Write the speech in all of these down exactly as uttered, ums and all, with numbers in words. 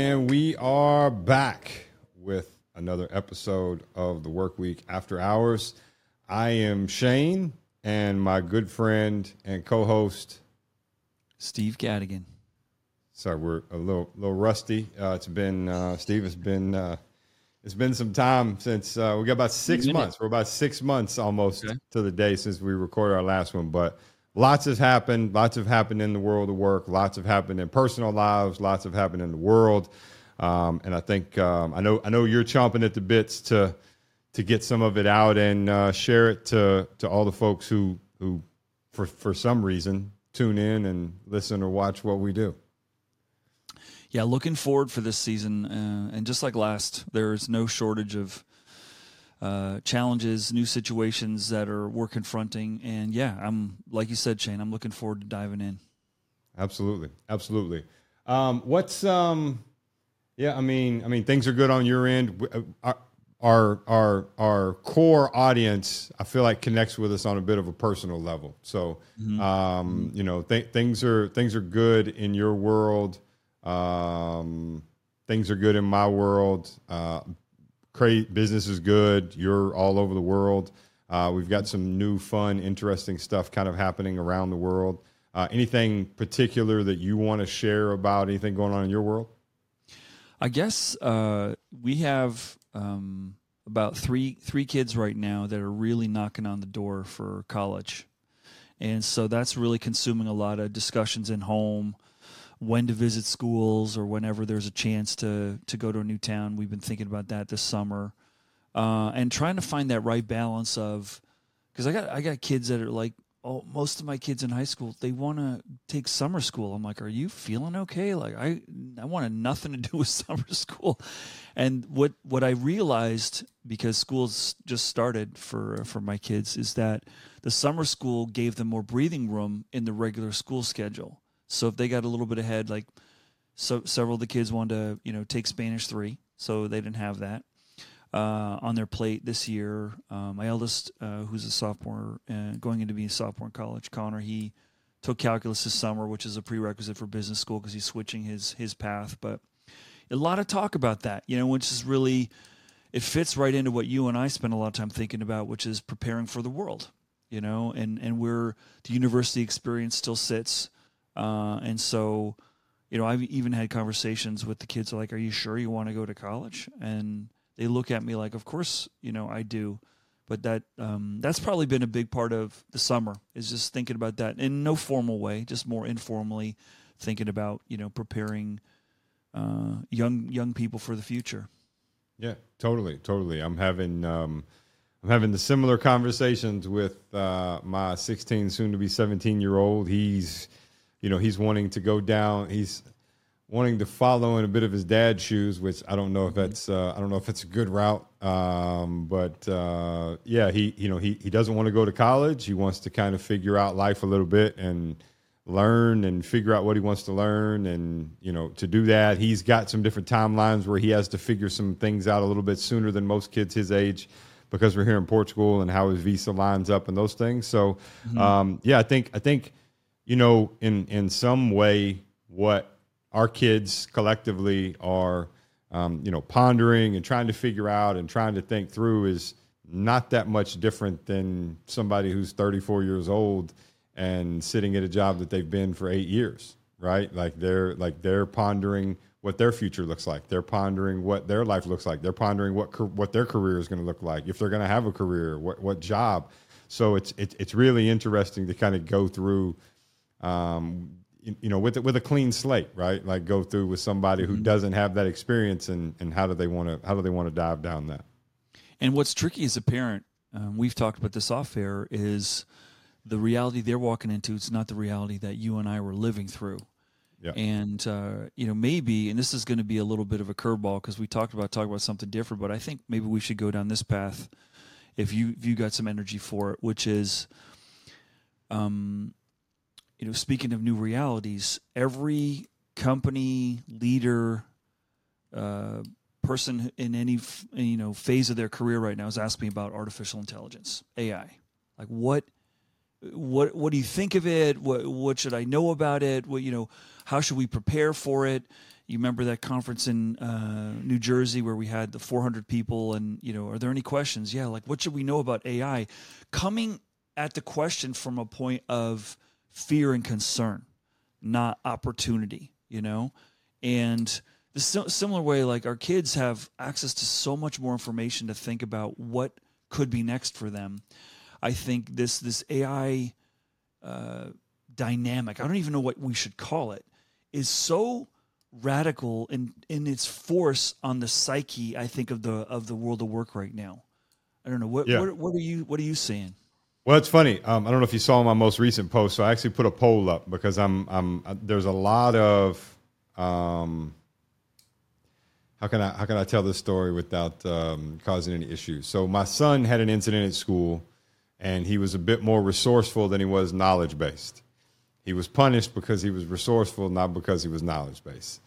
And we are back with another episode of the Work Week After Hours. I am Shane, and my good friend and co-host Steve Gadigan. Sorry, we're a little little rusty. Uh, it's been uh, Steve. It's been uh, it's been some time since uh, we got about six months. We're about six months almost okay. to the day since we recorded our last one, but. Lots has happened. Lots have happened in the world of work. Lots have happened in personal lives. Lots have happened in the world. Um, and I think um, I know I know you're chomping at the bits to to get some of it out and uh, share it to to all the folks who who for for some reason tune in and listen or watch what we do. Yeah, looking forward for this season. Uh, and just like last, there's no shortage of Uh, challenges, new situations that are we're confronting, and yeah, I'm like you said, Shane. I'm looking forward to diving in. Absolutely, absolutely. Um, what's um, yeah, I mean, I mean, things are good on your end. Our our our, our core audience, I feel like, connects with us on a bit of a personal level. So, mm-hmm. um, mm-hmm. you know, th- things are things are good in your world. Um, things are good in my world. Uh, Business is good. You're all over the world. Uh, we've got some new, fun, interesting stuff kind of happening around the world. Uh, anything particular that you want to share about anything going on in your world? I guess uh, we have um, about three three kids right now that are really knocking on the door for college. And so that's really consuming a lot of discussions in home, when to visit schools or whenever there's a chance to to go to a new town. We've been thinking about that this summer, uh, and trying to find that right balance of, because I got I got kids that are like, oh, most of my kids in high school, they want to take summer school. I'm like, are you feeling okay? Like I I wanted nothing to do with summer school, and what what I realized, because school's just started for for my kids, is that the summer school gave them more breathing room in the regular school schedule. So if they got a little bit ahead, like so, several of the kids wanted to, you know, take Spanish three, so they didn't have that uh, on their plate this year. Uh, my eldest, uh, who's a sophomore, uh, going into being a sophomore in college, Connor, he took calculus this summer, which is a prerequisite for business school because he's switching his his path. But a lot of talk about that, you know, which is really, it fits right into what you and I spend a lot of time thinking about, which is preparing for the world, you know, and, and where the university experience still sits. Uh, and so, you know, I've even had conversations with the kids like, are you sure you want to go to college? And they look at me like, of course, you know, I do. But that um, that's probably been a big part of the summer, is just thinking about that in no formal way, just more informally thinking about, you know, preparing uh, young young people for the future. Yeah, totally, totally. I'm having um, I'm having the similar conversations with uh, my sixteen, soon to be seventeen year old. He's You know, he's wanting to go down. He's wanting to follow in a bit of his dad's shoes, which I don't know if that's uh, I don't know if it's a good route. Um, but uh, yeah, he you know he he doesn't want to go to college. He wants to kind of figure out life a little bit and learn and figure out what he wants to learn. And you know, to do that, he's got some different timelines where he has to figure some things out a little bit sooner than most kids his age, because we're here in Portugal and how his visa lines up and those things. So mm-hmm. um, yeah, I think I think. You know, in, in some way, what our kids collectively are, um, you know, pondering and trying to figure out and trying to think through is not that much different than somebody who's thirty-four years old and sitting at a job that they've been for eight years, right? Like they're like they're pondering what their future looks like. They're pondering what their life looks like. They're pondering what what their career is going to look like, if they're going to have a career, what what job. So it's it's it's really interesting to kind of go through. Um, you, you know, with with a clean slate, right? Like go through with somebody who mm-hmm. doesn't have that experience, and, and how do they want to how do they want to dive down that? And what's tricky as a parent, um, we've talked about this off air, is the reality they're walking into. It's not the reality that you and I were living through. Yeah. And uh, you know, maybe, and this is going to be a little bit of a curveball because we talked about talking about something different, but I think maybe we should go down this path if you if you got some energy for it, which is, um. You know, speaking of new realities, every company leader, uh, person in any you know phase of their career right now is asking me about artificial intelligence, A I. Like, what, what, what do you think of it? What, what should I know about it? What, you know, how should we prepare for it? You remember that conference in uh, New Jersey where we had the four hundred people and, you know, are there any questions? Yeah. Like, what should we know about A I? Coming at the question from a point of fear and concern, not opportunity, you know? And the similar way, like our kids have access to so much more information to think about what could be next for them. I think this, this A I uh, dynamic, I don't even know what we should call it, is so radical in, in its force on the psyche, I think, of the of the world of work right now. I don't know. What yeah. what, what are you what are you saying? Well, it's funny. Um, I don't know if you saw my most recent post. So I actually put a poll up because I'm I'm there's a lot of um, how can I how can I tell this story without um, causing any issues? So my son had an incident at school, and he was a bit more resourceful than he was knowledge based. He was punished because he was resourceful, not because he was knowledge based.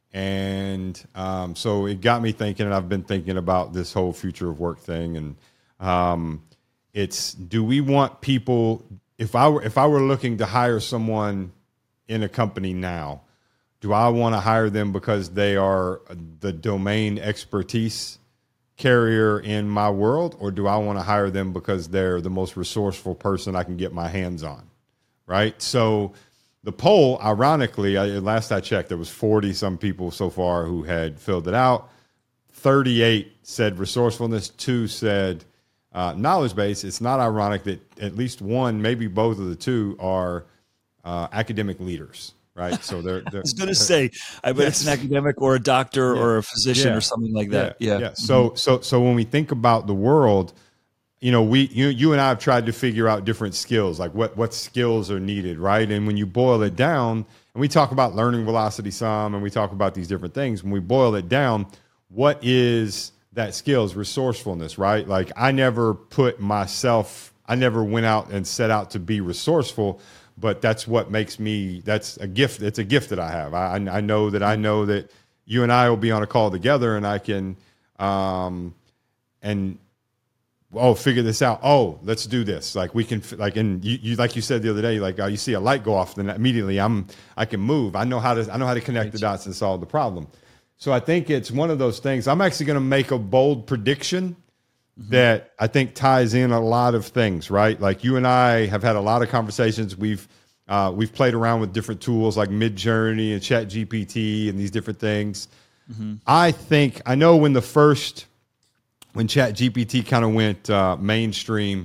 And um, so it got me thinking, and I've been thinking about this whole future of work thing. And um, it's, do we want people, if I were, if I were looking to hire someone in a company now, do I want to hire them because they are the domain expertise carrier in my world? Or do I want to hire them because they're the most resourceful person I can get my hands on? Right. So the poll, ironically, I, last I checked, there was forty some people so far who had filled it out. thirty-eight said resourcefulness. Two said uh, knowledge base. It's not ironic that at least one, maybe both of the two are uh, academic leaders. Right. So they're, they're I was going to say, I bet yes. it's an academic or a doctor yeah. or a physician yeah. or something like that. Yeah. Yeah. yeah. So, mm-hmm. so, so when we think about the world, you know, we, you, you and I have tried to figure out different skills, like what, what skills are needed, right? And when you boil it down, and we talk about learning velocity some, and we talk about these different things, when we boil it down, what is that skills? Resourcefulness, right? Like I never put myself, I never went out and set out to be resourceful, but that's what makes me, that's a gift. It's a gift that I have. I, I know that I know that you and I will be on a call together and I can, um, and, oh, figure this out. Oh, let's do this. Like we can, like, and you, you like you said the other day, like uh, you see a light go off, then immediately I'm, I can move. I know how to, I know how to connect the dots and solve the problem. So I think it's one of those things. I'm actually going to make a bold prediction mm-hmm. that I think ties in a lot of things, right? Like you and I have had a lot of conversations. We've, uh, we've played around with different tools like Midjourney and Chat G P T and these different things. Mm-hmm. I think, I know when the first, when Chat G P T kind of went uh, mainstream,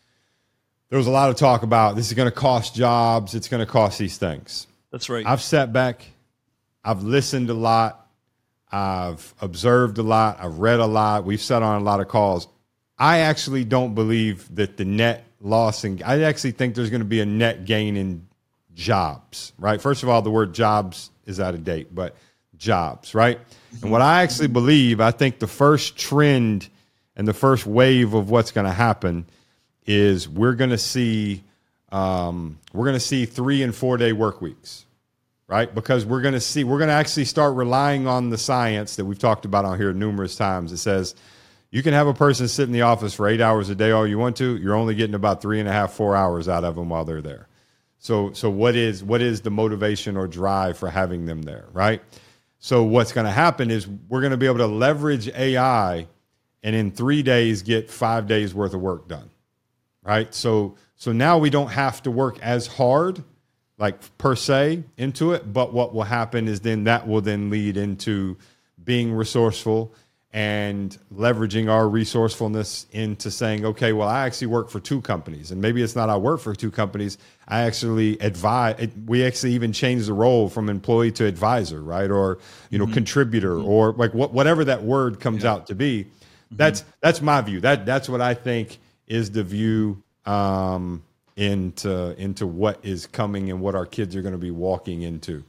there was a lot of talk about this is going to cost jobs. It's going to cost these things. That's right. I've sat back. I've listened a lot. I've observed a lot. I've read a lot. We've sat on a lot of calls. I actually don't believe that the net loss, and I actually think there's going to be a net gain in jobs, right? First of all, the word jobs is out of date, but jobs, right? And what I actually believe, I think the first trend and the first wave of what's going to happen is we're going to see um, we're going to see three and four day work weeks, right? Because we're going to see we're going to actually start relying on the science that we've talked about on here numerous times. It says you can have a person sit in the office for eight hours a day all you want to. You're only getting about three and a half, four hours out of them while they're there. So so what is what is the motivation or drive for having them there, right? So what's going to happen is we're going to be able to leverage A I and in three days get five days worth of work done, right? So so now we don't have to work as hard, like per se, into it. But what will happen is then that will then lead into being resourceful and leveraging our resourcefulness into saying, okay, well, I actually work for two companies. And maybe it's not I work for two companies. I actually advise. We actually even change the role from employee to advisor, right? Or, you know, mm-hmm. contributor mm-hmm. or like what, whatever that word comes yeah. out to be. Mm-hmm. That's that's my view. That That's what I think is the view um, into, into what is coming and what our kids are going to be walking into.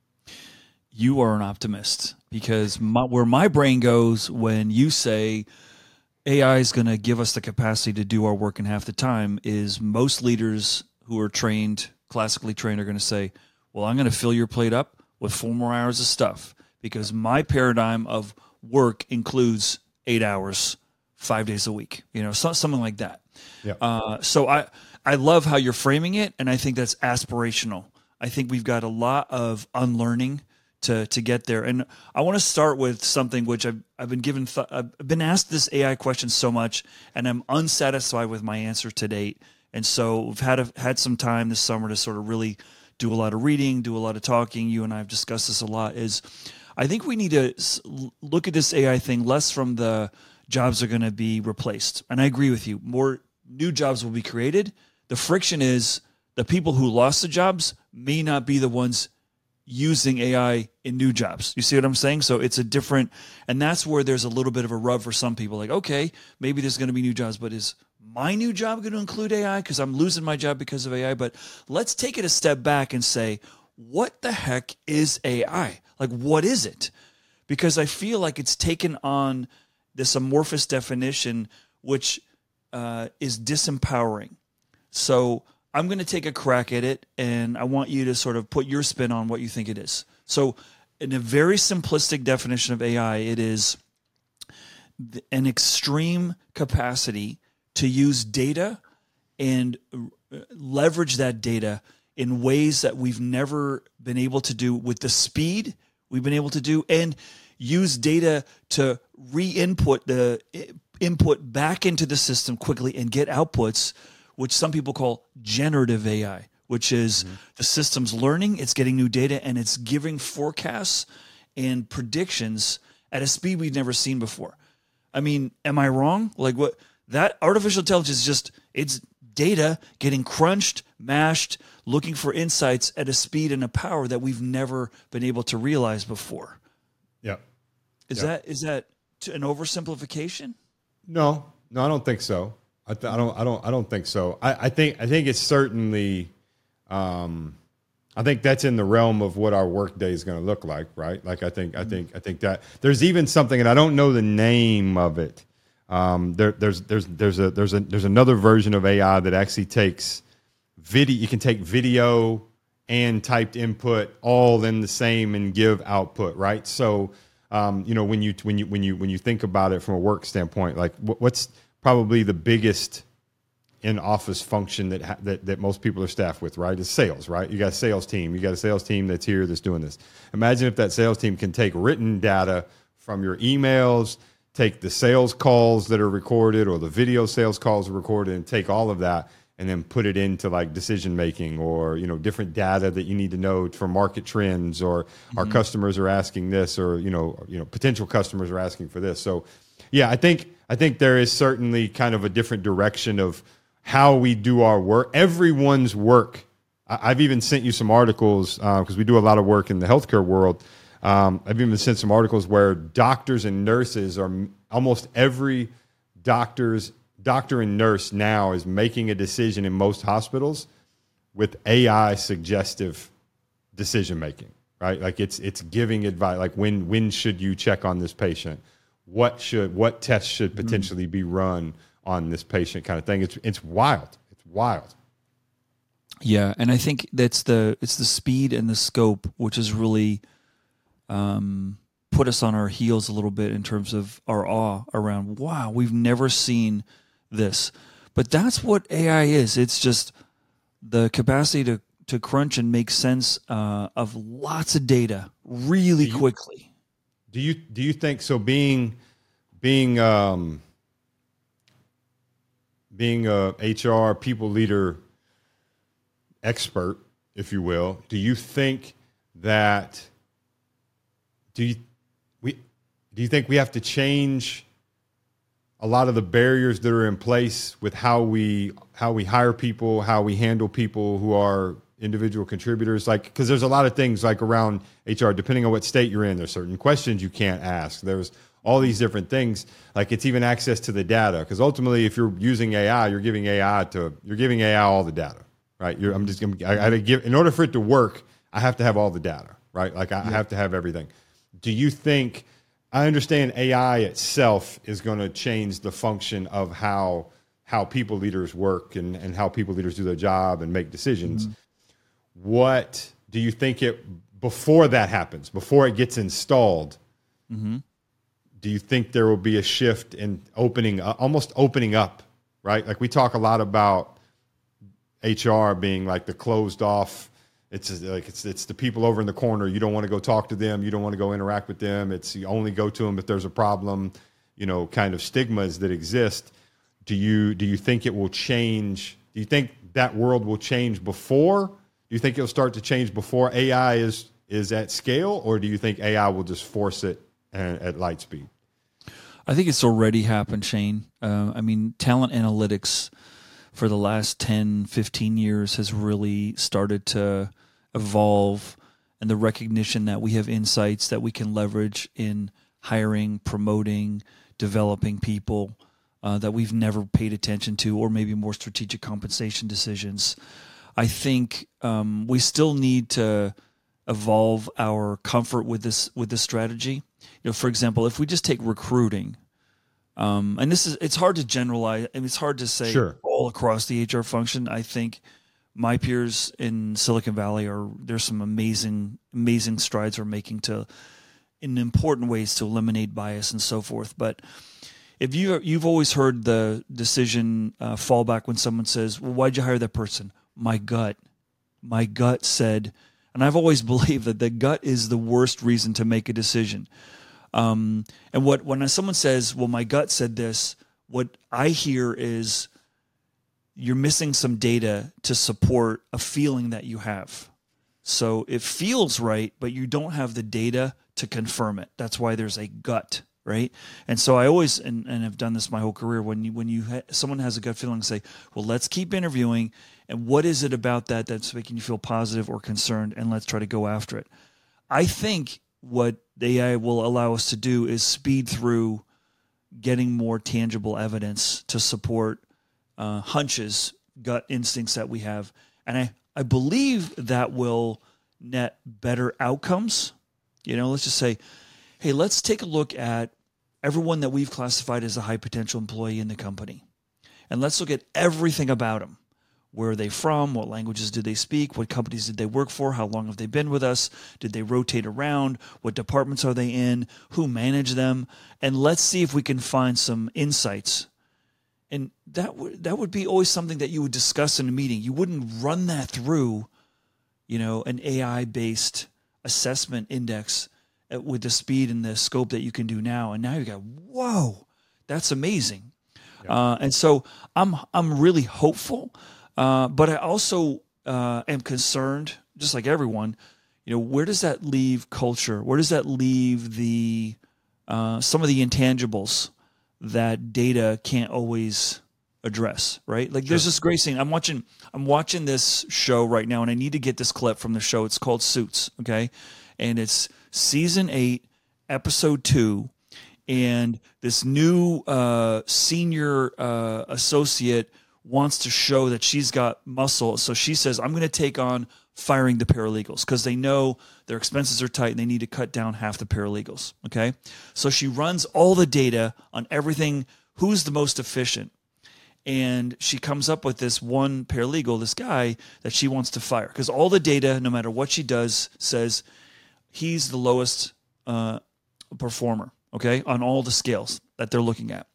You are an optimist because my, where my brain goes when you say A I is going to give us the capacity to do our work in half the time is most leaders who are trained, classically trained, are going to say, well, I'm going to fill your plate up with four more hours of stuff because my paradigm of work includes eight hours, five days a week, you know, so, something like that. Yeah. Uh, so I, I love how you're framing it, and I think that's aspirational. I think we've got a lot of unlearning to to get there. And I want to start with something which I've I've been given th- I've been asked this A I question so much, and I'm unsatisfied with my answer to date. And so we've had a, had some time this summer to sort of really do a lot of reading, do a lot of talking. You and I have discussed this a lot. Is I think we need to look at this A I thing less from the jobs are going to be replaced. And I agree with you. More new jobs will be created. The friction is the people who lost the jobs may not be the ones using A I in new jobs. You see what I'm saying? So it's a different, and that's where there's a little bit of a rub for some people. Like, okay, maybe there's going to be new jobs, but is my new job going to include A I? Because I'm losing my job because of A I. But let's take it a step back and say, what the heck is A I? Like, what is it? Because I feel like it's taken on this amorphous definition, which uh, is disempowering. So I'm going to take a crack at it, and I want you to sort of put your spin on what you think it is. So in a very simplistic definition of A I, it is an extreme capacity to use data and leverage that data in ways that we've never been able to do with the speed we've been able to do, and use data to re-input the input back into the system quickly and get outputs, which some people call generative A I, which is mm-hmm. the system's learning, it's getting new data, and it's giving forecasts and predictions at a speed we've never seen before. I mean, am I wrong? Like, what? That artificial intelligence is just, it's data getting crunched, mashed, looking for insights at a speed and a power that we've never been able to realize before. Yeah. Is yeah. that is that an oversimplification? No, no, I don't think so. I, th- I don't, I don't, I don't think so. I, I think, I think it's certainly, um, I think that's in the realm of what our workday is going to look like, right? Like, I think, mm-hmm. I think, I think that there's even something, and I don't know the name of it. Um, there, there's, there's, there's a, there's a, there's another version of A I that actually takes video. You can take video and typed input all in the same and give output, right? So, um, you know, when you, when you, when you, when you think about it from a work standpoint, like what, what's probably the biggest in-office function that, ha- that that most people are staffed with, right? Is sales, right? You got a sales team. You got a sales team that's here that's doing this. Imagine if that sales team can take written data from your emails, take the sales calls that are recorded or the video sales calls are recorded, and take all of that and then put it into like decision making, or, you know, different data that you need to know for market trends, or mm-hmm. our customers are asking this, or, you know, you know, potential customers are asking for this. So yeah, I think I think there is certainly kind of a different direction of how we do our work. Everyone's work. I, I've even sent you some articles because uh, we do a lot of work in the healthcare world. Um, I've even sent some articles where doctors and nurses are almost every doctor's doctor and nurse now is making a decision in most hospitals with A I suggestive decision making, right? Like it's it's giving advice, like when when should you check on this patient? What should what tests should potentially mm-hmm. be run on this patient, kind of thing. It's it's wild. It's wild. Yeah, and I think that's the it's the speed and the scope which has really um, put us on our heels a little bit in terms of our awe around, wow, we've never seen this. But that's what A I is. It's just the capacity to to crunch and make sense uh, of lots of data really do you, quickly. Do you do you think so? Being being um, being a H R people leader expert, if you will, do you think that do you we do you think we have to change a lot of the barriers that are in place with how we how we hire people, how we handle people who are individual contributors? Like, because there's a lot of things like around H R, depending on what state you're in, there's certain questions you can't ask. There's all these different things. Like, it's even access to the data, because ultimately, if you're using A I, you're giving A I to you're giving A I all the data, right? You're, I'm just gonna I, I gotta give in order for it to work, I have to have all the data, right? Like I, yeah. I have to have everything. Do you think? I understand A I itself is going to change the function of how how people leaders work and, and how people leaders do their job and make decisions. Mm-hmm. What do you think it before that happens, before it gets installed? Mm-hmm. Do you think there will be a shift in opening, uh, almost opening up, right? Like we talk a lot about H R being like the closed off, It's like it's it's the people over in the corner. You don't want to go talk to them. You don't want to go interact with them. It's you only go to them if there's a problem. You know, kind of stigmas that exist. Do you do you think it will change? Do you think that world will change before? Do you think it'll start to change before A I is is at scale, or do you think A I will just force it at, at light speed? I think it's already happened, Shane. Uh, I mean, talent analytics for the last ten, fifteen years has really started to evolve, and the recognition that we have insights that we can leverage in hiring, promoting, developing people uh, that we've never paid attention to, or maybe more strategic compensation decisions. I think um, we still need to evolve our comfort with this with this strategy. You know, for example, if we just take recruiting, um, and this is it's hard to generalize. I mean, it's hard to say Sure. all across the H R function. I think my peers in Silicon Valley are there's some amazing amazing strides we're making to in important ways to eliminate bias and so forth. But if you you've always heard the decision uh, fallback when someone says, "Well, why'd you hire that person?" My gut, my gut said, and I've always believed that the gut is the worst reason to make a decision. Um, and what when someone says, "Well, my gut said this," what I hear is you're missing some data to support a feeling that you have. So it feels right, but you don't have the data to confirm it. That's why there's a gut, right? And so I always, and, and have done this my whole career, when you, when you ha- someone has a gut feeling, say, well, let's keep interviewing, and what is it about that that's making you feel positive or concerned, and let's try to go after it. I think what the A I will allow us to do is speed through getting more tangible evidence to support uh, hunches, gut instincts that we have. And I, I believe that will net better outcomes. You know, let's just say, hey, let's take a look at everyone that we've classified as a high potential employee in the company. And let's look at everything about them. Where are they from? What languages did they speak? What companies did they work for? How long have they been with us? Did they rotate around? What departments are they in? Who manage them? And let's see if we can find some insights. And that would that would be always something that you would discuss in a meeting. You wouldn't run that through, you know, an A I-based assessment index with the speed and the scope that you can do now. And now you got, whoa, that's amazing. Yeah. Uh, and so I'm I'm really hopeful. Uh, but I also uh, am concerned, just like everyone, you know, where does that leave culture? Where does that leave the uh, some of the intangibles that data can't always address, right? Like, sure. There's this great scene. I'm watching. I'm watching this show right now, and I need to get this clip from the show. It's called Suits, okay, and it's season eight, episode two, and this new uh, senior uh, associate wants to show that she's got muscle. So she says, I'm going to take on firing the paralegals because they know their expenses are tight and they need to cut down half the paralegals. Okay. So she runs all the data on everything. Who's the most efficient? And she comes up with this one paralegal, this guy that she wants to fire because all the data, no matter what she does, says he's the lowest uh, performer. Okay. On all the scales that they're looking at.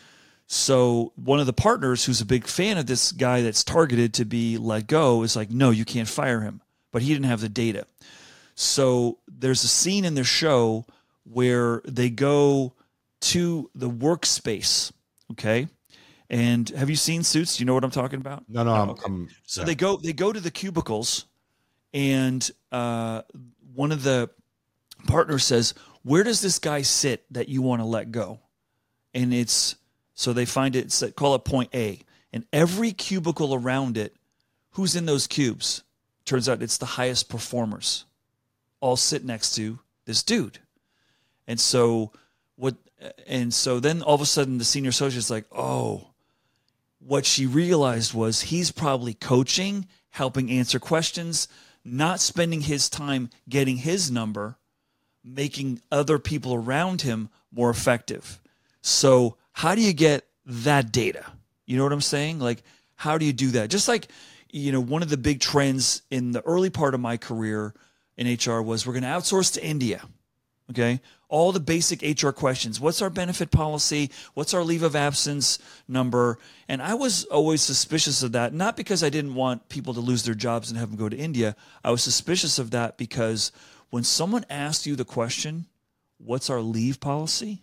So one of the partners who's a big fan of this guy that's targeted to be let go is like, no, you can't fire him. But he didn't have the data. So there's a scene in the show where they go to the workspace, okay? And have you seen Suits? Do you know what I'm talking about? No, no. I'm, okay. I'm, so yeah. they go they go to the cubicles, and uh, one of the partners says, where does this guy sit that you want to let go? And it's... So they find it, it's, call it point A. And every cubicle around it, who's in those cubes? Turns out it's the highest performers. All sit next to this dude. And so what? And so then all of a sudden the senior associate's like, oh, what she realized was he's probably coaching, helping answer questions, not spending his time getting his number, making other people around him more effective. So how do you get that data? You know what I'm saying? Like, how do you do that? Just like, you know, one of the big trends in the early part of my career in H R was we're going to outsource to India. Okay. All the basic H R questions. What's our benefit policy? What's our leave of absence number? And I was always suspicious of that, not because I didn't want people to lose their jobs and have them go to India. I was suspicious of that because when someone asks you the question, what's our leave policy?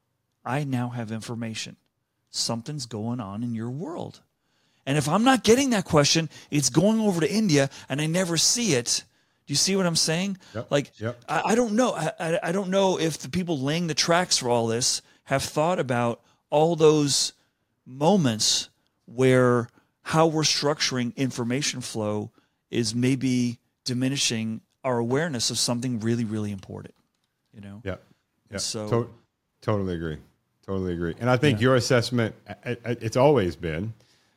I now have information. Something's going on in your world. And if I'm not getting that question, it's going over to India and I never see it. Do you see what I'm saying? Yep, like, yep. I, I don't know. I, I, I don't know if the people laying the tracks for all this have thought about all those moments where how we're structuring information flow is maybe diminishing our awareness of something really, really important. You know? Yeah. Yeah. So to- totally agree. Totally agree. And I think Yeah. your assessment, I- I- it's always been,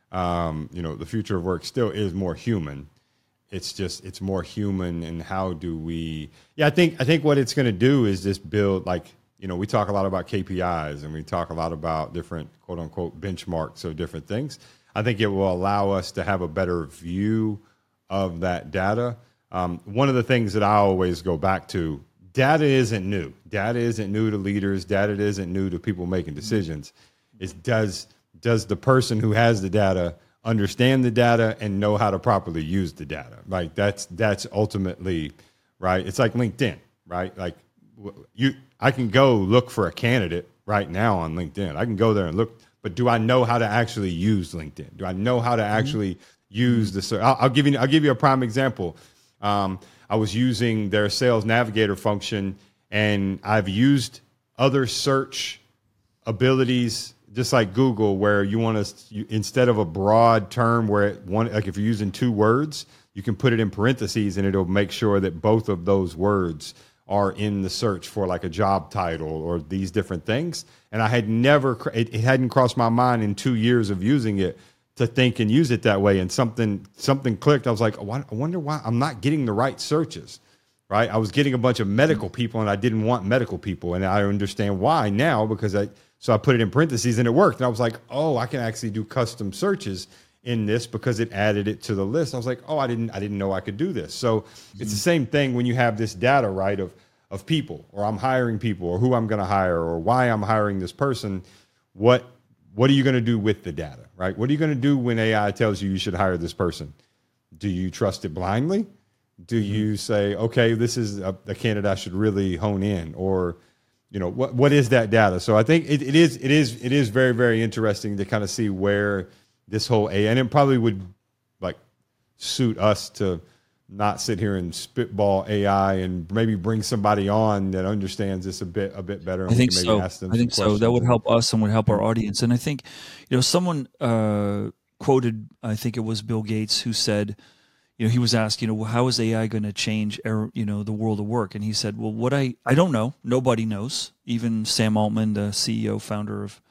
um, you know, the future of work still is more human. It's just, it's more human. And how do we, yeah, I think, I think what it's going to do is just build, like, you know, we talk a lot about K P Is and we talk a lot about different quote unquote benchmarks of different things. I think it will allow us to have a better view of that data. Um, one of the things that I always go back to, data isn't new. Data isn't new to leaders. Data isn't new to people making decisions. It's does, does the person who has the data understand the data and know how to properly use the data? Like that's, that's ultimately, right? It's like LinkedIn, right? Like you, I can go look for a candidate right now on LinkedIn. I can go there and look, but do I know how to actually use LinkedIn? Do I know how to actually use the, ser- I'll, I'll give you, I'll give you a prime example. Um, I was using their sales navigator function and I've used other search abilities, just like Google, where you want to, you, instead of a broad term where it, one, like if you're using two words, you can put it in parentheses and it'll make sure that both of those words are in the search for like a job title or these different things. And I had never, it, it hadn't crossed my mind in two years of using it to think and use it that way. And something, something clicked. I was like, oh, I wonder why I'm not getting the right searches, right? I was getting a bunch of medical people and I didn't want medical people. And I understand why now, because I, so I put it in parentheses and it worked. And I was like, oh, I can actually do custom searches in this because it added it to the list. I was like, oh, I didn't, I didn't know I could do this. So mm-hmm. It's the same thing when you have this data, right? Of, of people, or I'm hiring people, or who I'm going to hire, or why I'm hiring this person. What, what are you going to do with the data, right? What are you going to do when A I tells you you should hire this person? Do you trust it blindly? Do you say, okay, this is a, a candidate I should really hone in, or, you know, what, what is that data? So I think it, it is, it is, it is very, very interesting to kind of see where this whole A I, and it probably would like suit us to not sit here and spitball A I and maybe bring somebody on that understands this a bit, a bit better. And I think we can so. maybe ask them I think some so. That would questions. help us and would help our audience. And I think, you know, someone uh, quoted, I think it was Bill Gates, who said, you know, he was asked, you know, well, how is A I going to change, er, you know, the world of work? And he said, well, what I, I don't know. Nobody knows. Even Sam Altman, the C E O, founder of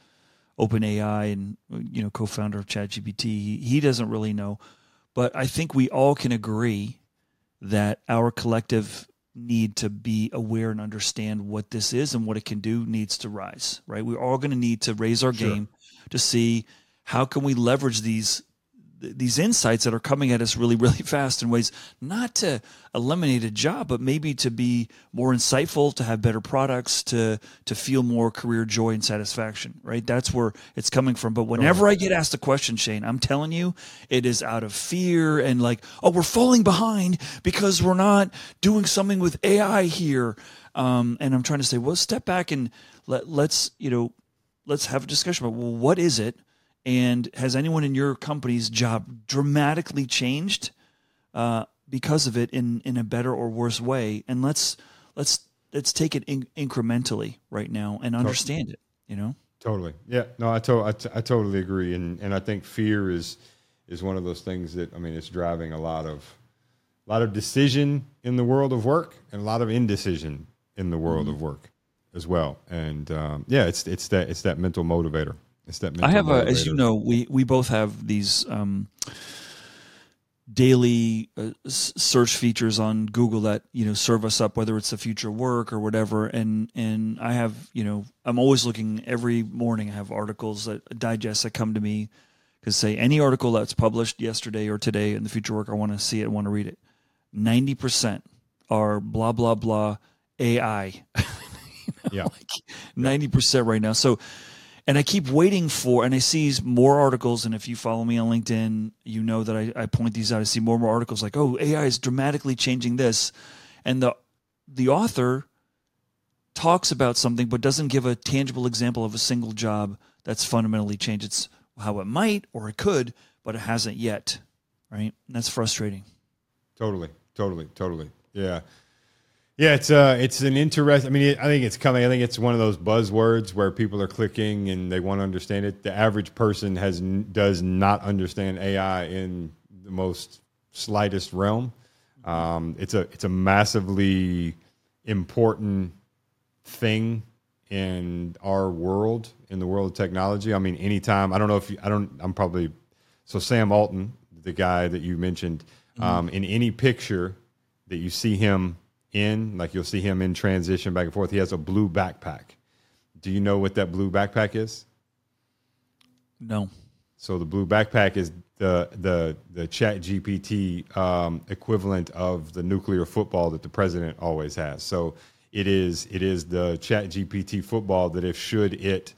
OpenAI and, you know, co-founder of ChatGPT, he, he doesn't really know. But I think we all can agree that our collective need to be aware and understand what this is and what it can do needs to rise, right? We're all going to need to raise our Sure. game to see how can we leverage these these insights that are coming at us really, really fast in ways not to eliminate a job, but maybe to be more insightful, to have better products, to to feel more career joy and satisfaction, right? That's where it's coming from. But whenever I get asked a question, Shane, I'm telling you, it is out of fear and like, oh, we're falling behind because we're not doing something with A I here. Um, and I'm trying to say, well, step back and let, let's, you know, let's have a discussion about, well, what is it? And has anyone in your company's job dramatically changed uh, because of it in, in a better or worse way? And let's let's let's take it in, incrementally right now and understand it. You know, totally. Yeah. No, I to- I, t- I totally agree. And and I think fear is is one of those things that, I mean, it's driving a lot of a lot of decision in the world of work and a lot of indecision in the world mm-hmm. of work as well. And um, yeah, it's it's that it's that mental motivator. It's that mental I have, motivator. a, as you know, we, we both have these um, daily uh, search features on Google that, you know, serve us up, whether it's the future work or whatever. And, and I have, you know, I'm always looking every morning. I have articles that digest that come to me because say any article that's published yesterday or today in the future work, I want to see it, I want to read it. ninety percent are blah, blah, blah A I. Yeah. like ninety percent right now. So, and I keep waiting for, and I see more articles. And if you follow me on LinkedIn, you know that I, I point these out. I see more and more articles like, oh, A I is dramatically changing this. And the, the author talks about something, but doesn't give a tangible example of a single job that's fundamentally changed. It's how it might, or it could, but it hasn't yet. Right. And that's frustrating. Totally. Totally. Totally. Yeah. Yeah, it's uh, it's an interest. I mean, it, I think it's coming. I think it's one of those buzzwords where people are clicking and they want to understand it. The average person has does not understand A I in the most slightest realm. Um, it's a it's a massively important thing in our world, in the world of technology. I mean, anytime. I don't know if you, I don't. I'm probably so Sam Altman, the guy that you mentioned, mm-hmm. um, in any picture that you see him in, like you'll see him in transition back and forth, he has a blue backpack. Do you know what that blue backpack is? No. So the blue backpack is the the the Chat G P T um, equivalent of the nuclear football that the president always has. So it is it is the Chat G P T football that if should it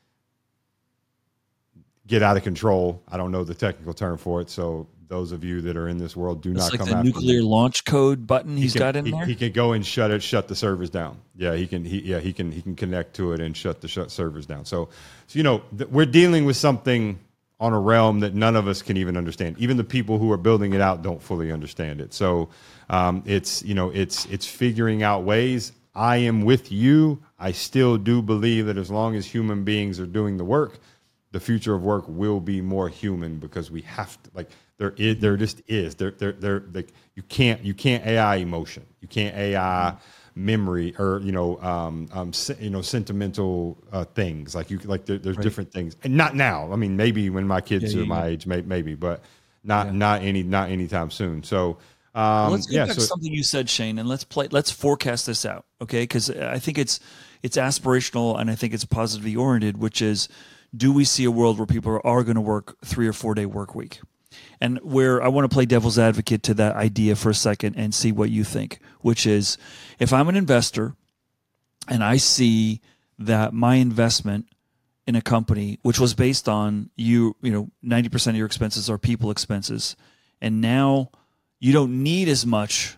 get out of control, I don't know the technical term for it, so those of you that are in this world do That's not like come the after nuclear me. launch code button he's he can, got in he, there. He can go and shut it, shut the servers down. Yeah, he can. He, yeah, he can. He can connect to it and shut the shut servers down. So, so you know, th- we're dealing with something on a realm that none of us can even understand. Even the people who are building it out don't fully understand it. So, um, it's you know, it's it's figuring out ways. I am with you. I still do believe that as long as human beings are doing the work, the future of work will be more human because we have to like. There is, there just is. There, there, there. Like you can't, you can't A I emotion. You can't A I memory or you know, um, um, se- you know, sentimental uh, things. Like you, like there, there's Right. different things, and not now. I mean, maybe when my kids Yeah, are yeah, my yeah. age, may, maybe, but not, Yeah. not any, not anytime soon. So, um, Well, let's go yeah. back So to something you said, Shane, and let's play. Let's forecast this out, okay? Because I think it's it's aspirational, and I think it's positively oriented. Which is, do we see a world where people are, are going to work three or four day work week? And where I want to play devil's advocate to that idea for a second and see what you think, which is if I'm an investor and I see that my investment in a company, which was based on you, you know, ninety percent of your expenses are people expenses, and now you don't need as much,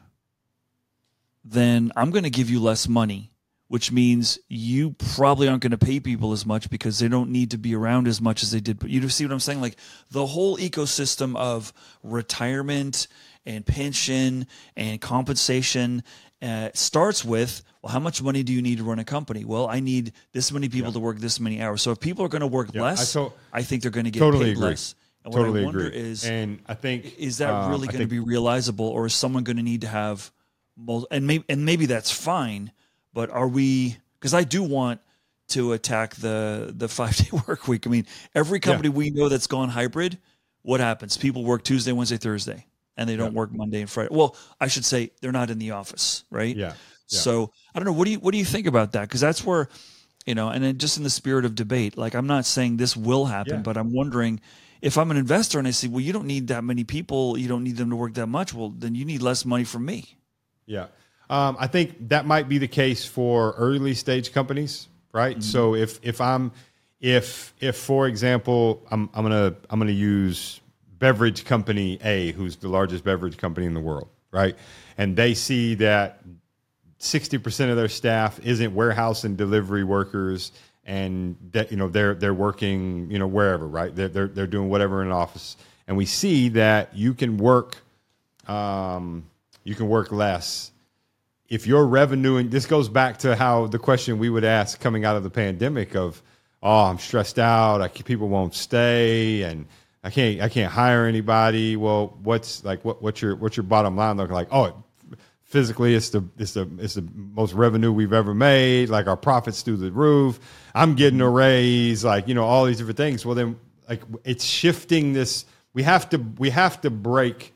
then I'm going to give you less money, which means you probably aren't going to pay people as much because they don't need to be around as much as they did. But you see what I'm saying? Like the whole ecosystem of retirement and pension and compensation uh, starts with, well, how much money do you need to run a company? Well, I need this many people Yeah. to work this many hours. So if people are going to work Yeah, less, I I, to- think they're going to get totally paid agree. less. And Totally what I wonder agree. is, and I think is that um, really I going to think- be realizable, or is someone going to need to have, mul- and maybe and maybe that's fine, but are we? Because I do want to attack the the five day work week. I mean, every company we know that's gone hybrid, what happens? People work Tuesday, Wednesday, Thursday, and they don't Yeah. work Monday and Friday. Well, I should say they're not in the office, right? Yeah. Yeah. So I don't know. What do you what do you think about that? Because that's where, you know, and then just in the spirit of debate, like I'm not saying this will happen, Yeah. but I'm wondering if I'm an investor and I say, well, you don't need that many people, you don't need them to work that much. Well, then you need less money from me. Yeah. Um, I think that might be the case for early stage companies, right? Mm-hmm. So if if I'm if if for example, I'm I'm gonna I'm gonna use beverage company A, who's the largest beverage company in the world, right? And they see that sixty percent of their staff isn't warehouse and delivery workers, and that you know they're they're working you know wherever, right? They're they're, they're doing whatever in an office, and we see that you can work um, you can work less if your revenue. And this goes back to how the question we would ask coming out of the pandemic of, oh, I'm stressed out, I, people won't stay, and I can't I can't hire anybody. Well, what's like what what's your what's your bottom line look like? Oh, physically, it's the it's the it's the most revenue we've ever made. Like our profits through the roof. I'm getting a raise. Like you know all these different things. Well, then like it's shifting this. We have to we have to break.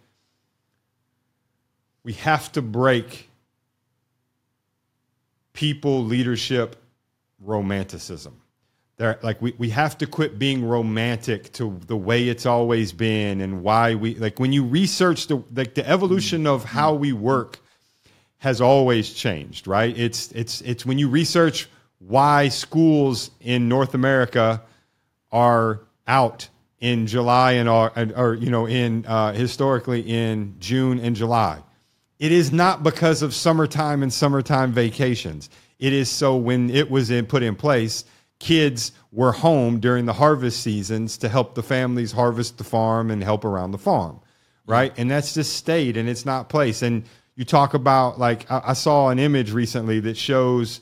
We have to break people leadership romanticism. There, like we, we have to quit being romantic to the way it's always been and why we like when you research the like the evolution of how we work has always changed, right? It's it's it's when you research why schools in North America are out in July and or, or you know, in uh, historically in June and July. It is not because of summertime and summertime vacations. It is so when it was in, put in place, kids were home during the harvest seasons to help the families harvest the farm and help around the farm, right? And that's just stayed and it's not placed. And you talk about, like, I, I saw an image recently that shows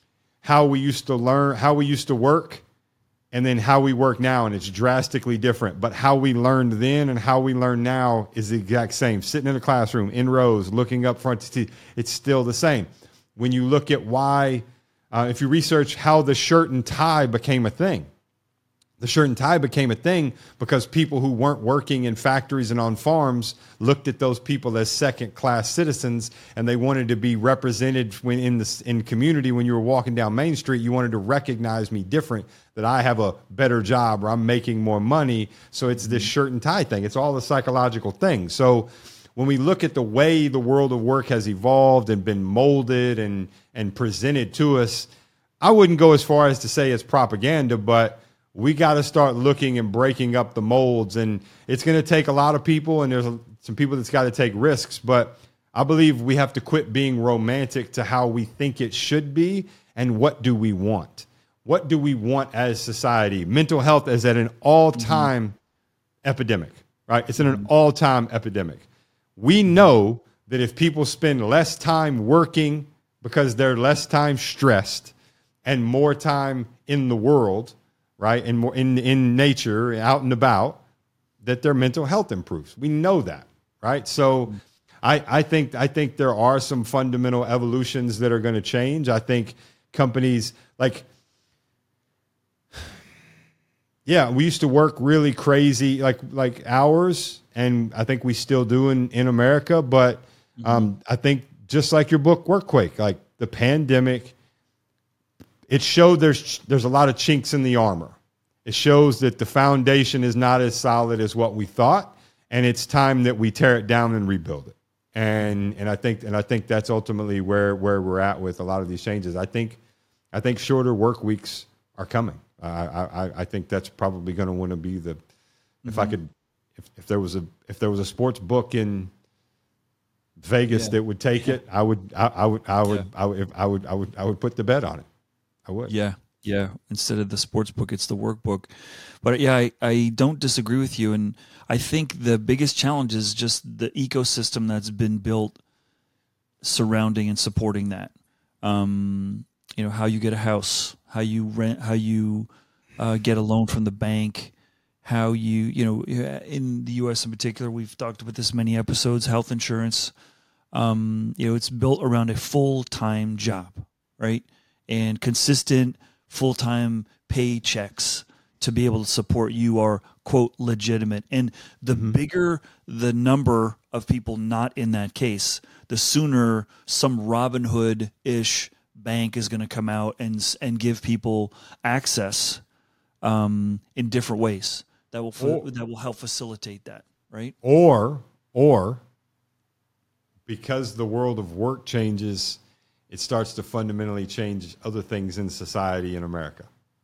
how we used to learn, how we used to work, and then how we work now, and it's drastically different. But how we learned then and how we learn now is the exact same. Sitting in a classroom, in rows, looking up front to see, it's still the same. When you look at why, uh, if you research how the shirt and tie became a thing, the shirt and tie became a thing because people who weren't working in factories and on farms looked at those people as second-class citizens, and they wanted to be represented when in the in community. When you were walking down Main Street, you wanted to recognize me different, that I have a better job or I'm making more money. So it's this shirt and tie thing. It's all a psychological thing. So when we look at the way the world of work has evolved and been molded and and presented to us, I wouldn't go as far as to say it's propaganda, but we got to start looking and breaking up the molds. And it's going to take a lot of people, and there's some people that's got to take risks. But I believe we have to quit being romantic to how we think it should be. And what do we want? What do we want as society? Mental health is at an all-time mm-hmm. epidemic, right? It's at an all-time epidemic. We know that if people spend less time working because they're less time stressed and more time in the world, right, and more in, in nature, out and about, that their mental health improves. We know that, right? So I, I think I think there are some fundamental evolutions that are going to change. I think companies like, yeah, we used to work really crazy, like like hours, and I think we still do in, in America. But um, mm-hmm. I think just like your book, Workquake, like the pandemic, it showed there's there's a lot of chinks in the armor. It shows that the foundation is not as solid as what we thought, and it's time that we tear it down and rebuild it. And and I think and I think that's ultimately where where we're at with a lot of these changes. I think I think shorter work weeks are coming. I I, I think that's probably going to want to be the mm-hmm. if I could if, if there was a if there was a sports book in Vegas yeah. that would take it, I would I, I would I would yeah. I would I would I would I would put the bet on it. I would. Yeah. Yeah. Instead of the sports book, it's the workbook. But yeah, I, I don't disagree with you. And I think the biggest challenge is just the ecosystem that's been built surrounding and supporting that. Um, you know, how you get a house, how you rent, how you uh, get a loan from the bank, how you, you know, in the U S in particular, we've talked about this many episodes, health insurance. Um, you know, it's built around a full-time job, right? And consistent full-time paychecks to be able to support you are, quote, legitimate. And the mm-hmm. bigger the number of people not in that case, the sooner some Robin Hood-ish bank is going to come out and and give people access um, in different ways that will or, that will help facilitate that, right? Or or because the world of work changes, it starts to fundamentally change other things in society in America.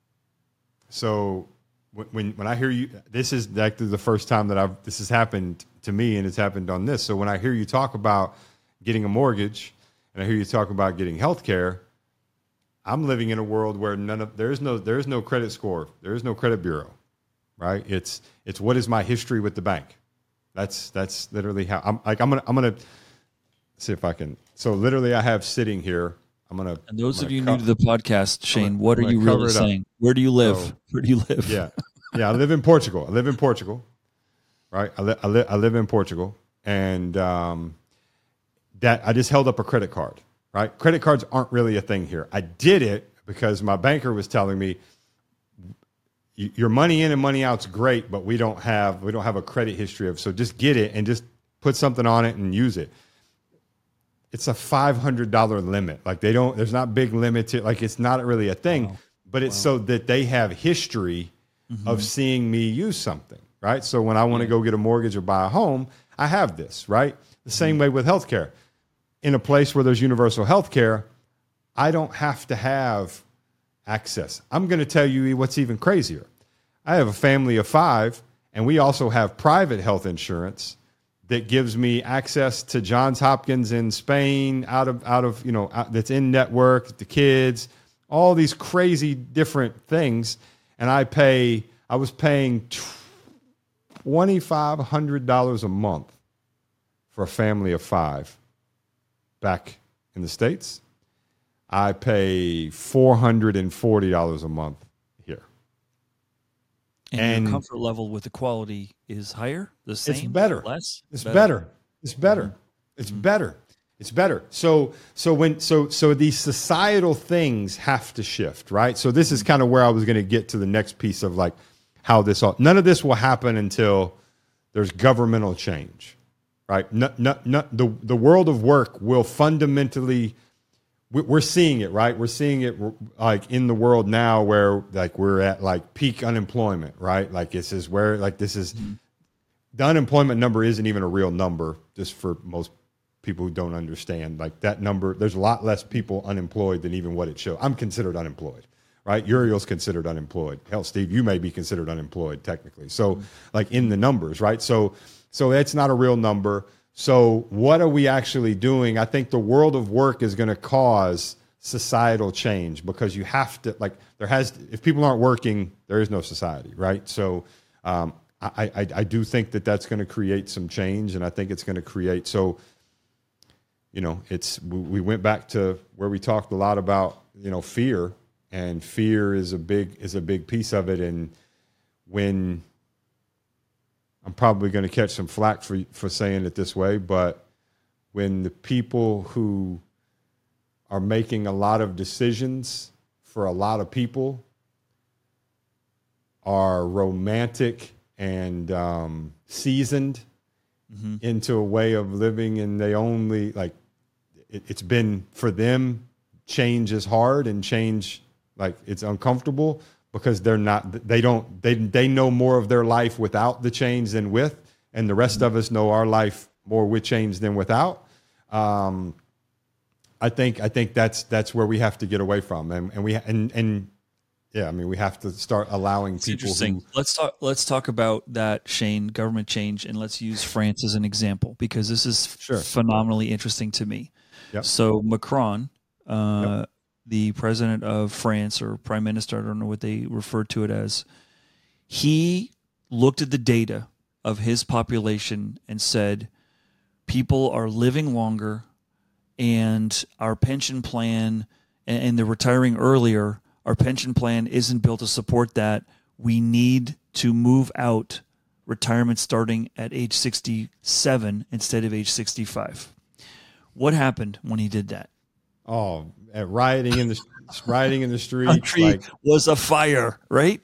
So when when I hear you, this is actually the first time that I've this has happened to me, and it's happened on this. So when I hear you talk about getting a mortgage, and I hear you talk about getting health care, I'm living in a world where none of there is no there is no credit score, there is no credit bureau, right? It's it's what is my history with the bank? That's that's literally how I'm like I'm gonna I'm gonna see if I can. So literally, I have sitting here. I'm gonna. And those gonna of you co- new to the podcast, Shane, gonna, what are you really saying? Where do you live? So, Where do you live? Yeah, yeah. I live in Portugal. I live in Portugal, right? I, li- I, li- I live in Portugal, and um, that I just held up a credit card. Right? Credit cards aren't really a thing here. I did it because my banker was telling me your money in and money out's great, but we don't have we don't have a credit history of. So just get it and just put something on it and use it. It's a five hundred dollars limit. Like they don't, there's not big limit to, like it's not really a thing, wow. but it's wow. so that they have history mm-hmm. of seeing me use something, right? So when I want to yeah. go get a mortgage or buy a home, I have this, right? The same mm-hmm. way with healthcare. In a place where there's universal healthcare, I don't have to have access. I'm going to tell you what's even crazier. I have a family of five, and we also have private health insurance that gives me access to Johns Hopkins in Spain, out of out of you know out, that's in network, the kids, all these crazy different things, and I pay. I was paying twenty-five hundred dollars a month for a family of five back in the States. I pay four hundred and forty dollars a month here. And, And your comfort level with the quality is higher, the same, it's better. less? It's better. better. It's better. Mm-hmm. It's mm-hmm. better. It's better. So so when so so these societal things have to shift, right? So this is kind of where I was going to get to the next piece of like how this all. None of this will happen until there's governmental change, right? Not, not, not, the the world of work will fundamentally. We're seeing it, right? We're seeing it like in the world now where like we're at like peak unemployment, right? Like this is where like this is mm-hmm. the unemployment number isn't even a real number just for most people who don't understand. Like that number, there's a lot less people unemployed than even what it shows. I'm considered unemployed, right? Uriel's considered unemployed. Hell, Steve, you may be considered unemployed technically. So mm-hmm. like in the numbers, right? So so that's not a real number. So what are we actually doing? I think the world of work is going to cause societal change because you have to like there has if people aren't working, there is no society, right? So um, I, I I do think that that's going to create some change, and I think it's going to create so. You know, it's we went back to where we talked a lot about you know fear, and fear is a big is a big piece of it, and when. I'm probably going to catch some flack for for saying it this way, but when the people who are making a lot of decisions for a lot of people are romantic and um, seasoned mm-hmm. into a way of living, and they only like it, it's been for them. Change is hard, and change like it's uncomfortable. Because they're not, they don't, they they know more of their life without the change than with, and the rest mm-hmm. of us know our life more with change than without. Um, I think I think that's that's where we have to get away from, and and we and and yeah, I mean we have to start allowing it's people. Interesting. Who, let's talk. Let's talk about that, Shane. Government change, and let's use France as an example because this is sure. phenomenally interesting to me. Yep. So Macron. Uh, yep. The president of France or prime minister, I don't know what they refer to it as, he looked at the data of his population and said, people are living longer and our pension plan, and they're retiring earlier, our pension plan isn't built to support that. We need to move out retirement starting at age sixty-seven instead of age sixty-five. What happened when he did that? Oh, at rioting in the rioting in the streets, country like, was afire, right?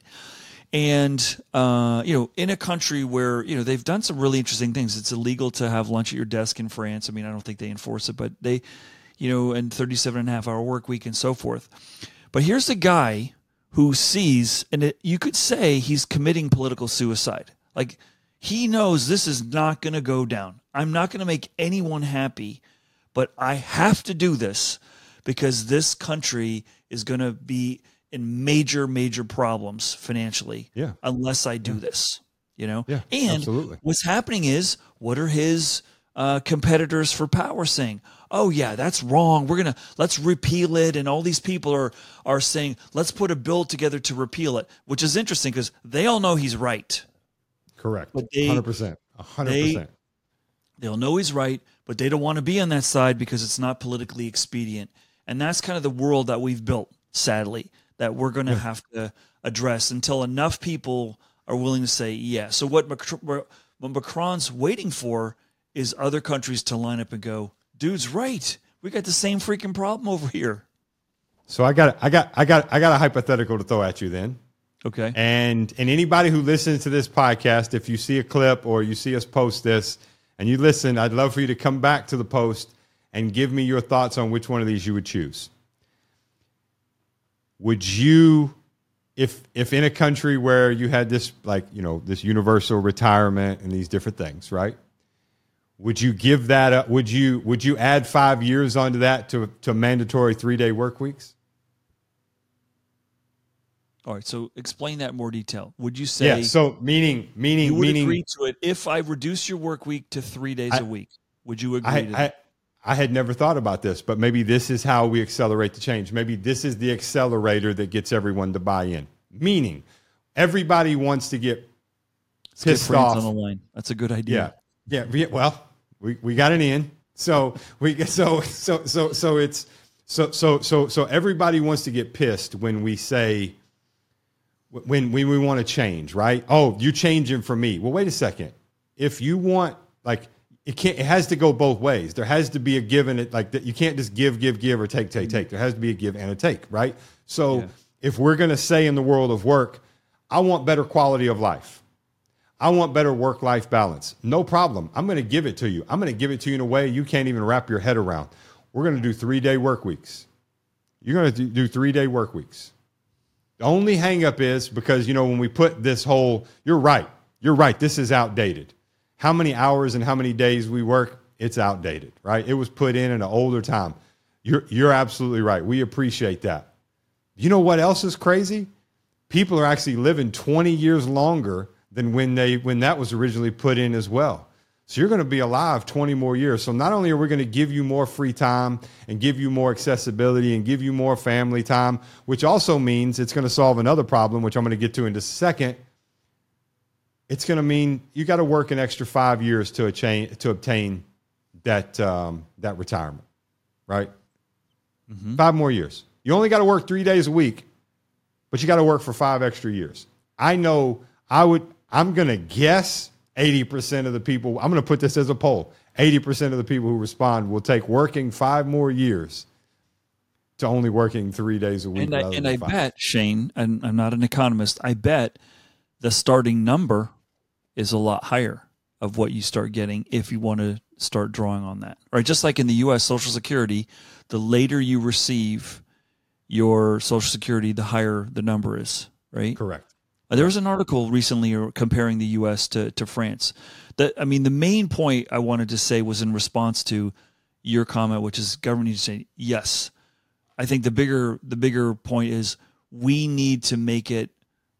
And uh, you know, in a country where you know they've done some really interesting things. It's illegal to have lunch at your desk in France. I mean, I don't think they enforce it, but they, you know, and thirty-seven and a half hour work week and so forth. But here's the guy who sees, and it, you could say he's committing political suicide. Like he knows this is not going to go down. I'm not going to make anyone happy, but I have to do this. Because this country is going to be in major, major problems financially yeah. unless I do yeah. this, you know? Yeah, and absolutely. What's happening is, what are his uh, competitors for power saying? Oh, yeah, that's wrong. We're going to, let's repeal it. And all these people are, are saying, let's put a bill together to repeal it, which is interesting because they all know he's right. Correct. But they, one hundred percent. one hundred percent. They, they'll know he's right, but they don't want to be on that side because it's not politically expedient. And that's kind of the world that we've built, sadly, that we're going to yeah. have to address until enough people are willing to say, yeah. So what, Macron, what Macron's waiting for is other countries to line up and go, dude's right. We got the same freaking problem over here. So I got, I got, I got, I got a hypothetical to throw at you then. Okay. And, and anybody who listens to this podcast, if you see a clip or you see us post this and you listen, I'd love for you to come back to the post and give me your thoughts on which one of these you would choose. Would you, if if in a country where you had this, like, you know, this universal retirement and these different things, right? Would you give that up? Would you would you add five years onto that to to mandatory three day work weeks? All right. So explain that in more detail. Would you say Yeah. So meaning, meaning, you would meaning, agree to it if I reduce your work week to three days I, a week? Would you agree I, to I, that? I had never thought about this, but maybe this is how we accelerate the change. Maybe this is the accelerator that gets everyone to buy in. Meaning, everybody wants to get Let's get pissed France off. on the line. That's a good idea. Yeah, yeah. Well, we, we got it in. So we get so so so so it's so so so so everybody wants to get pissed when we say when when we want to change, right? Oh, you changing for me. Well, wait a second. If you want, like, it can't, it has to go both ways. There has to be a give and it, like that. You can't just give, give, give, or take, take, take. There has to be a give and a take, right? So Yeah. if we're going to say in the world of work, I want better quality of life. I want better work-life balance. No problem. I'm going to give it to you. I'm going to give it to you in a way you can't even wrap your head around. We're going to do three-day work weeks. You're going to do three-day work weeks. The only hang-up is because, you know, when we put this whole, you're right. You're right. This is outdated. How many hours and how many days we work, it's outdated, right? It was put in in an older time. You're, you're absolutely right. We appreciate that. You know what else is crazy? People are actually living twenty years longer than when they when that was originally put in as well. So you're going to be alive twenty more years. So not only are we going to give you more free time and give you more accessibility and give you more family time, which also means it's going to solve another problem, which I'm going to get to in just a second. It's going to mean you got to work an extra five years to attain to obtain that um, that retirement, right? Mm-hmm. Five more years. You only got to work three days a week, but you got to work for five extra years. I know I would. I'm going to guess eighty percent of the people. I'm going to put this as a poll. eighty percent of the people who respond will take working five more years to only working three days a week. And I, and I bet, Shane, and I'm not an economist, I bet the starting number is a lot higher of what you start getting if you want to start drawing on that, right? Just like in the U S Social Security, the later you receive your Social Security, the higher the number is, right? Correct. Uh, there was an article recently comparing the U S to, to France. That, I mean, the main point I wanted to say was in response to your comment, which is government needs to say, yes. I think the bigger the bigger point is we need to make it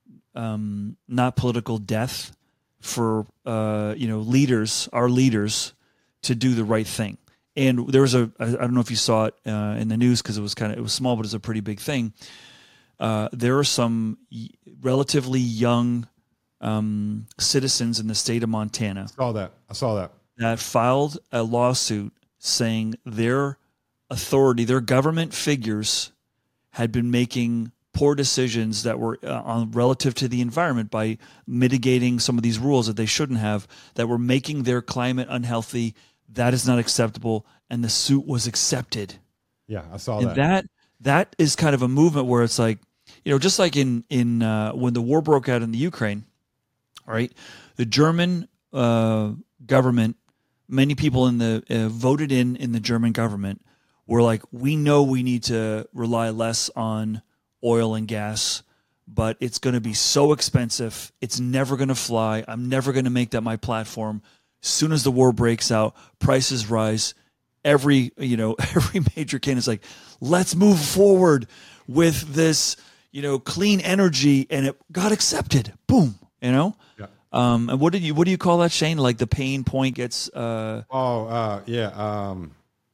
um, not political death for uh, you know leaders, our leaders, to do the right thing. And there was a I don't know if you saw it uh, in the news because it was kind of it was small, but it's a pretty big thing. Uh, there are some relatively young um, citizens in the state of Montana. I saw that. I saw that. That filed a lawsuit saying their authority, their government figures, had been making poor decisions that were uh, on relative to the environment by mitigating some of these rules that they shouldn't have, that were making their climate unhealthy. That is not acceptable, and the suit was accepted. Yeah, I saw and that. That that is kind of a movement where it's like, you know, just like in in uh, when the war broke out in the Ukraine, right? The German uh, government, many people in the uh, voted in in the German government were like, we know we need to rely less on oil and gas, but it's going to be so expensive. It's never going to fly. I'm never going to make that my platform. As soon as the war breaks out, prices rise. Every, you know, every major king is like, let's move forward with this, you know, clean energy, and it got accepted. Boom, you know? Yeah. Um, and what did you, what do you call that, Shane? Like the pain point gets, uh, oh, uh, yeah. Um,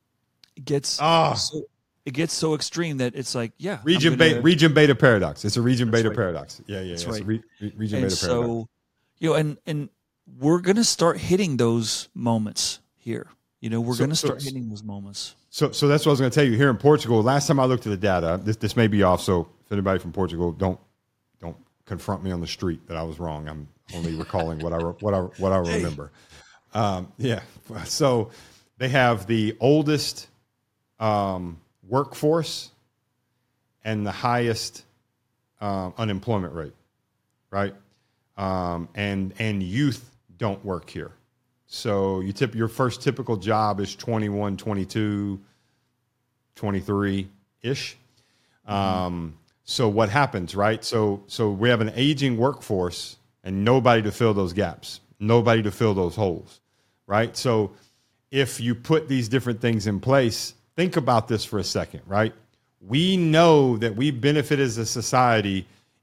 gets, oh. so, it gets so extreme that it's like, yeah. Region gonna, beta, region beta paradox. It's a region beta right. paradox. Yeah, yeah, That's yeah. right. It's a re, re, region and beta so, paradox. you know, and, and we're going to start hitting those moments here. You know, we're So- going to so- start hitting those moments. So, so that's what I was going to tell you. Here in Portugal, last time I looked at the data, this this may be off. So, if anybody from Portugal, don't don't confront me on the street that I was wrong. I'm only recalling what I re- what I what I remember. Um, yeah. So, they have the oldest um, workforce and the highest um, unemployment rate, right? Um, and and youth don't work here. So you tip your first typical job is twenty-one, twenty-two, twenty-three-ish. Um, so what happens, right? So so we have an aging workforce and nobody to fill those gaps, nobody to fill those holes, right? So if you put these different things in place, think about this for a second, right? We know that we benefit as a society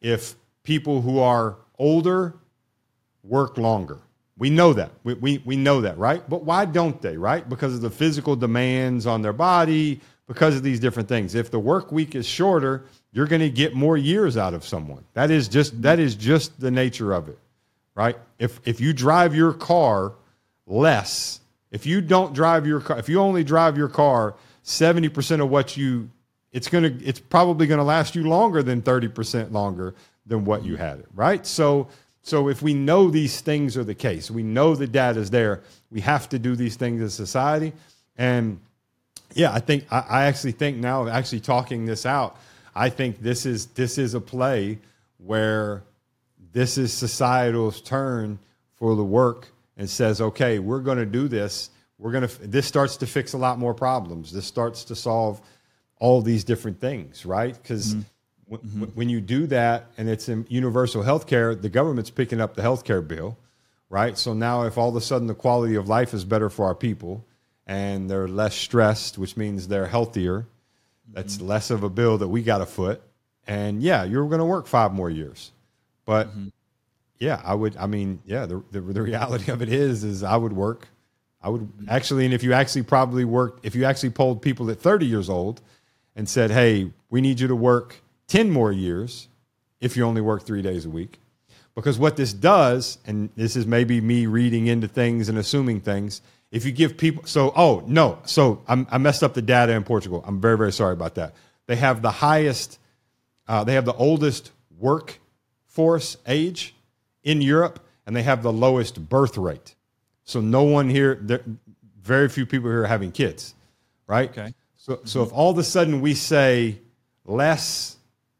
if people who are older work longer. We know that. We, we, we know that, right? But why don't they, right? Because of the physical demands on their body, because of these different things. If the work week is shorter, you're going to get more years out of someone. That is just that is just the nature of it, right? If if you drive your car less, if you don't drive your car, if you only drive your car seventy percent of what you, it's going to, it's probably going to last you longer than thirty percent longer than what you had it, right? So, so if we know these things are the case, we know the data is there, we have to do these things as society. And yeah, I think, I, I actually think now, actually talking this out, I think this is, this is a play where this is societal's turn for the work and says, okay, we're going to do this. We're going to, this starts to fix a lot more problems. This starts to solve all these different things, right? Because mm-hmm. w- mm-hmm. when you do that and it's in universal health care, the government's picking up the health care bill, right? So now if all of a sudden the quality of life is better for our people and they're less stressed, which means they're healthier, that's mm-hmm. less of a bill that we got to foot. And yeah, you're going to work five more years. But mm-hmm. yeah, I would, I mean, yeah, the, the the reality of it is, is I would work. I would actually, and if you actually probably worked, if you actually polled people at thirty years old and said, hey, we need you to work ten more years if you only work three days a week. Because what this does, and this is maybe me reading into things and assuming things, if you give people, so, oh, no, so I'm, I messed up the data in Portugal. I'm very, very sorry about that. They have the highest, uh, they have the oldest workforce age in Europe, and they have the lowest birth rate. So no one here, there, very few people here are having kids, right? Okay. So, mm-hmm. so if all of a sudden we say less,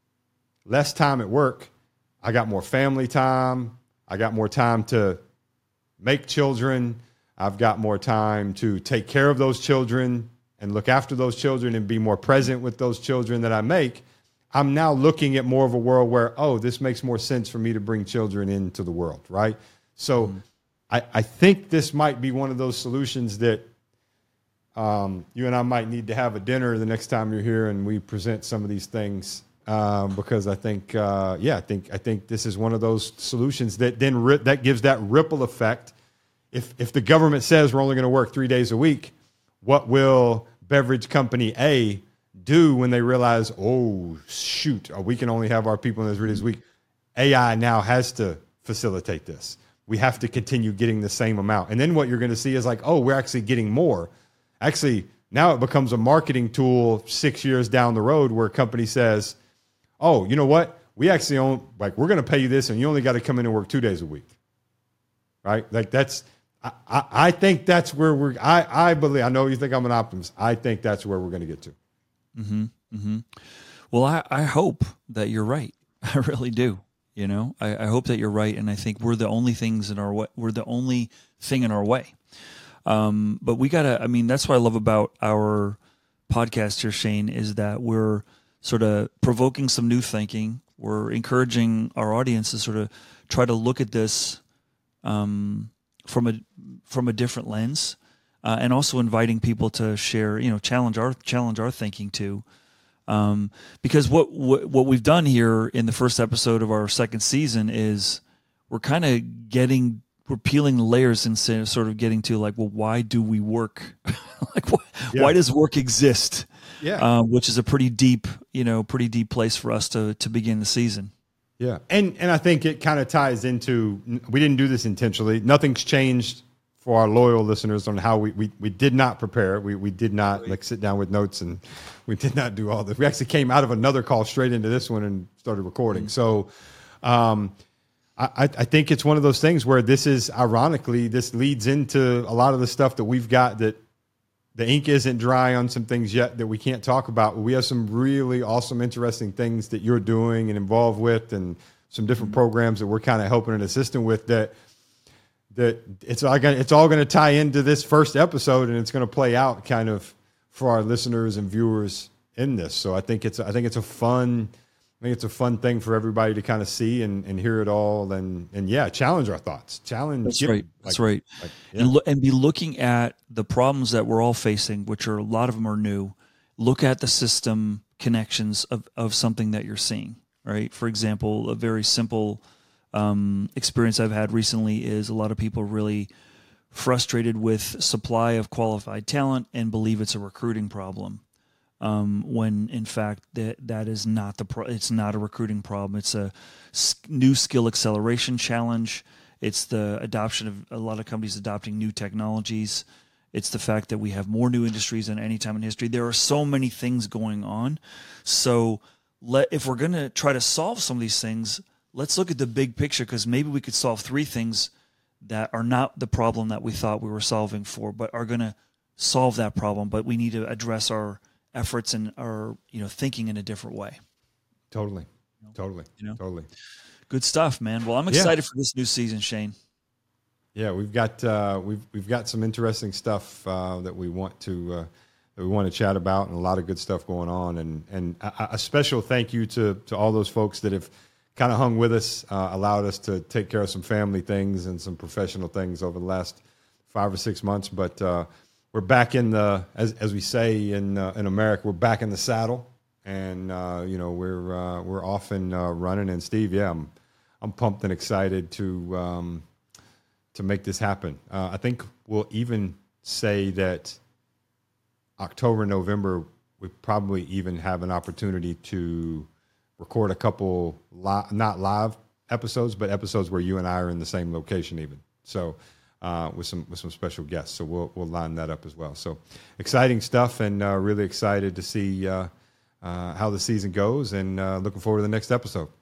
less time at work, I got more family time, I got more time to make children, I've got more time to take care of those children and look after those children and be more present with those children that I make, I'm now looking at more of a world where, oh, this makes more sense for me to bring children into the world, right? So mm-hmm. I, I think this might be one of those solutions that um, you and I might need to have a dinner the next time you're here and we present some of these things um, because I think, uh, yeah, I think I think this is one of those solutions that then ri- that gives that ripple effect. If if the government says we're only going to work three days a week, what will beverage company A do when they realize, oh, shoot, we can only have our people in this three days a week? A I now has to facilitate this. We have to continue getting the same amount. And then what you're going to see is like, oh, we're actually getting more. Actually, now it becomes a marketing tool six years down the road where a company says, oh, you know what? We actually own, like, we're going to pay you this and you only got to come in and work two days a week. Right? Like that's, I, I, I think that's where we're, I, I believe, I know you think I'm an optimist. I think that's where we're going to get to. Mm-hmm. Mm-hmm. Well, I, I hope that you're right. I really do. You know, I, I hope that you're right. And I think we're the only things in our way. We're the only thing in our way. Um, but we gotta, I mean, that's what I love about our podcast here, Shane, is that we're sort of provoking some new thinking. We're encouraging our audience to sort of try to look at this, um, from a, from a different lens. Uh, and also inviting people to share, you know, challenge our challenge our thinking too, um, because what, what what we've done here in the first episode of our second season is we're kind of getting we're peeling layers and sort of getting to like, well, why do we work? like, why, yeah. why does work exist? Yeah, um, which is a pretty deep, you know, pretty deep place for us to to begin the season. Yeah, and and I think it kind of ties into, we didn't do this intentionally. Nothing's changed for our loyal listeners on how we, we, we did not prepare. We we did not like sit down with notes and we did not do all this. We actually came out of another call straight into this one and started recording. Mm-hmm. So um, I, I think it's one of those things where this is, ironically, this leads into a lot of the stuff that we've got that the ink isn't dry on some things yet that we can't talk about. We have some really awesome, interesting things that you're doing and involved with and some different mm-hmm. programs that we're kind of helping and assisting with that that it's all going it's all going to tie into this first episode and it's going to play out kind of for our listeners and viewers in this. So I think it's I think it's a fun I think it's a fun thing for everybody to kind of see and, and hear it all and and yeah, challenge our thoughts. Challenge. That's get, right. like, That's right. Like, yeah. And lo- and be looking at the problems that we're all facing, which are a lot of them are new. Look at the system connections of, of something that you're seeing. right? For example, a very simple um, experience I've had recently is a lot of people really frustrated with supply of qualified talent and believe it's a recruiting problem. Um, when in fact that that is not the pro- it's not a recruiting problem. It's a s- new skill acceleration challenge. It's the adoption of a lot of companies adopting new technologies. It's the fact that we have more new industries than any time in history. There are so many things going on. So let if we're going to try to solve some of these things, let's look at the big picture, because maybe we could solve three things that are not the problem that we thought we were solving for, but are going to solve that problem. But we need to address our efforts and our, you know, thinking in a different way. Totally. Totally. You know? Totally. Good stuff, man. Well, I'm excited yeah. for this new season, Shane. Yeah, we've got uh, we've we've got some interesting stuff uh, that we want to uh, that we want to chat about, and a lot of good stuff going on. And and a, a special thank you to to all those folks that have kind of hung with us, uh, allowed us to take care of some family things and some professional things over the last five or six months. But uh, we're back in the, as as we say in uh, in America, we're back in the saddle, and uh, you know we're uh, we're off and uh, running. And Steve, yeah, I'm I'm pumped and excited to um, to make this happen. Uh, I think we'll even say that October, November, we probably even have an opportunity to record a couple li- not live episodes, but episodes where you and I are in the same location, even so. Uh, with some with some special guests, so we'll we'll line that up as well. So exciting stuff, and uh, really excited to see uh, uh, how the season goes, and uh, looking forward to the next episode.